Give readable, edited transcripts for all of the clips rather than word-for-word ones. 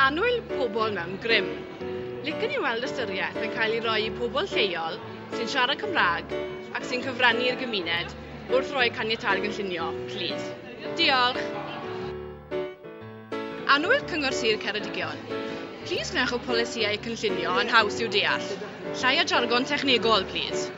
Annwyl pobl mewn grym. Licen i weld ystyriaeth yn cael ei roi i pobl lleol sy'n siarad Cymraeg ac sy'n cyfrannu'r gymuned wrth roi caniatâd gynllunio, plîs. Diolch. Annwyl Cyngor Sir Ceredigion. Plîs gnewch o polisïau cynllunio yn haws i'w deall. Llai o jargon technegol, plîs.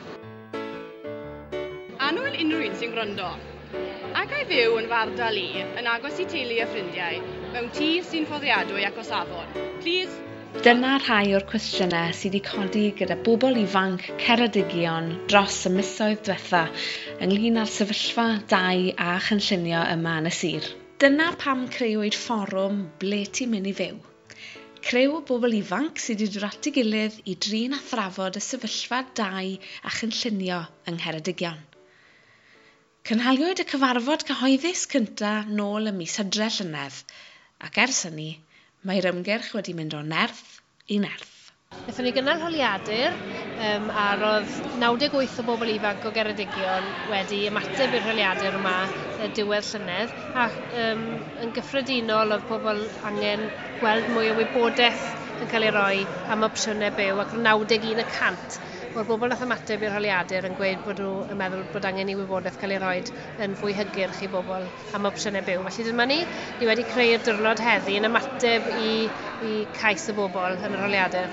Annwyl unrhyw un sy'n gwrando. Ac ai fyw yn fardal i, yn agos i teulu a ffrindiau, mewn tir sy'n ffoddiadwy ac o safon. Plîs. Dyna rhai o'r cwestiynau sydd wedi codi gyda bobl ifanc Ceredigion dros y misoedd diwetha ynglŷn â'r sefyllfa dau a chynllunio yma yn y sir. Dyna pam creuwyd fforwm Ble Ti'n Mynd I Fyw. Crew o bobl ifanc sydd wedi dod at ei gilydd i drin a thrafod y sefyllfa dau a chynllunio yng Ngheredigion. Cynhaliwyd y cyfarfod cyhoeddus cyntaf nôl ym mis Hydref llynedd, ac ers hynny, mae'r ymgyrch wedi mynd o nerth i nerth. Wnaethon ni gynnal holiadur a roedd 98 o bobl ifanc o Geredigion wedi ymateb i'r holiadur yma diwedd llynedd ac yn gyffredinol oedd pobl angen gweld mwy o wybodaeth yn cael ei roi am opsiynau byw ac 91% o'r bobl nath ymateb i'r holiadur yn gweud bod nhw yn meddwl bod angen i wybodaeth cael ei roi yn fwy hygyrch i bobl am opsiynau byw. Felly dyma ni wedi creu'r diwrnod heddi yn ymateb i cais y bobl yn yr holiadur.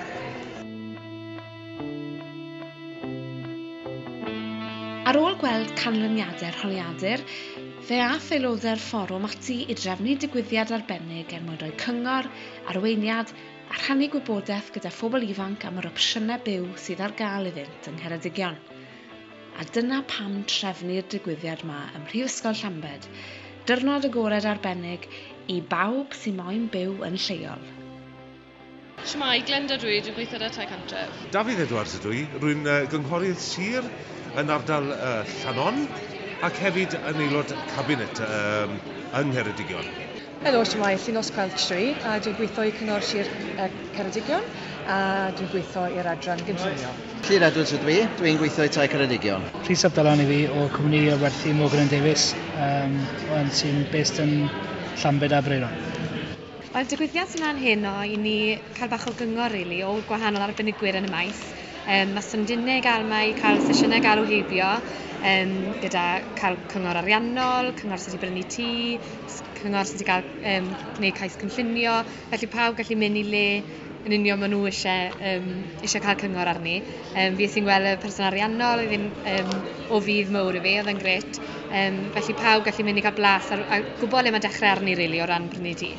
Ar ôl gweld canlyniadau'r holiadur, fe aeth aelodau'r fforwm ati i drefnu digwyddiad arbennig er mwyn rhoi cyngor, arweiniad a rhannu gwybodaeth gyda phobl ifanc am yr opsiynau byw sydd ar gael iddynt yng Ngheredigion. A dyna pam trefnu'r digwyddiad yma ym Mhrifysgol Llambed, dyrnod agored arbennig i bawb sy'n moyn byw yn lleol. Shmai, Glenda dwi, dwi'n gweithio ar y tai cartref. Dafydd Edwards ydw i, rwy'n gynghorydd sir yn ardal Llanon ac hefyd yn aelod cabinet yng Ngheredigion. Helo, shmai, Llunos Gweltri, a dwi'n gweithio i Cyngor Sir Ceredigion a dwi'n gweithio i'r adran gynllunio. Llyr Edwards ydw i, dwi'n gweithio i Tai Ceredigion. Rhys Abdalan i fi o cwmni o werthu Morgan & Davies sy'n based yn Llambed a Breron. Wel, digwyddiad sy'n anheno i ni cael bach o gyngor rili o gwahanol arbenigwyr yn y maes. Mae syndinau gael yma i cael sesiynau gael o heibio gyda cael cyngor ariannol, cyngor sydd wedi brynu tŷ, cyngor sydd wedi cael gwneud cais cynllunio, felly pawb gallu mynd i le yn union maen nhw eisiau cael cyngor arni. Fi sy'n gweld y person ariannol, o fydd mawr i fi, oedd yn gret. Felly pawb gallu mynd i cael blas a gwybod le mae dechrau arni rili o ran brynu tŷ.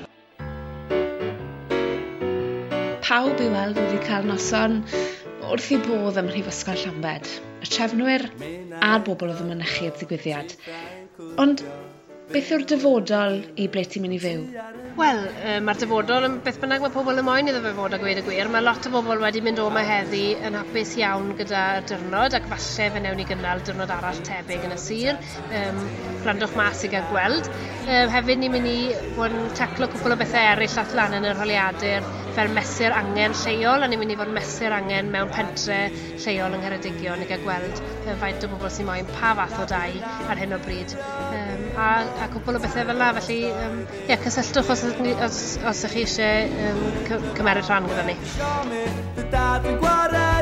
Pawb i weld wedi cael noson wrth i bodd ym Mhrifysgol Llambed, y trefnwyr a'r bobl oedd yn mynychu'r digwyddiad. Ond beth yw'r dyfodol i Ble Ti'n Mynd I Fyw? Wel, mae'r dyfodol yn beth bynnag mae pobl yn moyn iddo fe fod a gweud y gwir. Mae lot o bobl wedi mynd o yma heddi yn hapus iawn gyda'r dyrnod ac falle fe newn ni gynnal dyrnod arall tebyg yn y sir. Gwrandwch mas i gael gweld. Hefyd ni'n mynd i fod yn taclo cwpl o bethau eraill allan yn yr holiadur fel mesur angen lleol, a ni'n mynd i fod mesur angen mewn pentre lleol yng Ngheredigion i gael gweld faint o bobl sy'n moyn pa fath o dai ar hyn o bryd. A cwpl o bethau fel yna, felly cysylltwch os ych chi eisiau cymeryd rhan gyda ni.